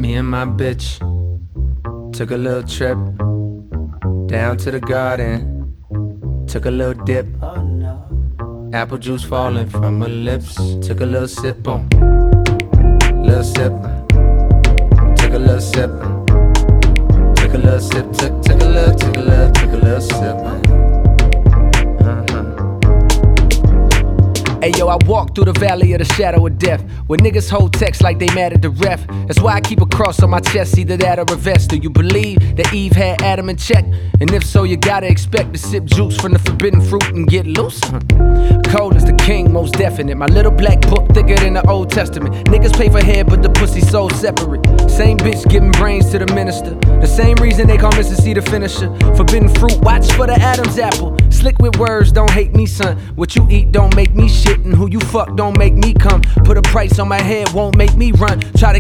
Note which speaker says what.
Speaker 1: Me and my bitch took a little trip down to the garden, took a little dip. Apple juice falling from her lips. Took a little sip on, little sip. Took a little sip, took a little sip, took a little sip.
Speaker 2: Hey yo, I walk through the valley of the shadow of death, where niggas hold text like they mad at the ref. That's why I keep a cross on my chest, either that or a vest. Do you believe that Eve had Adam in check? And if so, you gotta expect to sip juice from the forbidden fruit and get loose. Cole is the king, most definite. My little black book thicker than the Old Testament. Niggas pay for head, but the pussy so separate. Same bitch giving brains to the minister. The same reason they call Mr. C the finisher. Forbidden fruit, watch for the Adam's apple. Slick with words, don't hate me, son. What you eat don't make me shit, and who you fuck don't make me come. Put a price on my head, won't make me run. Try to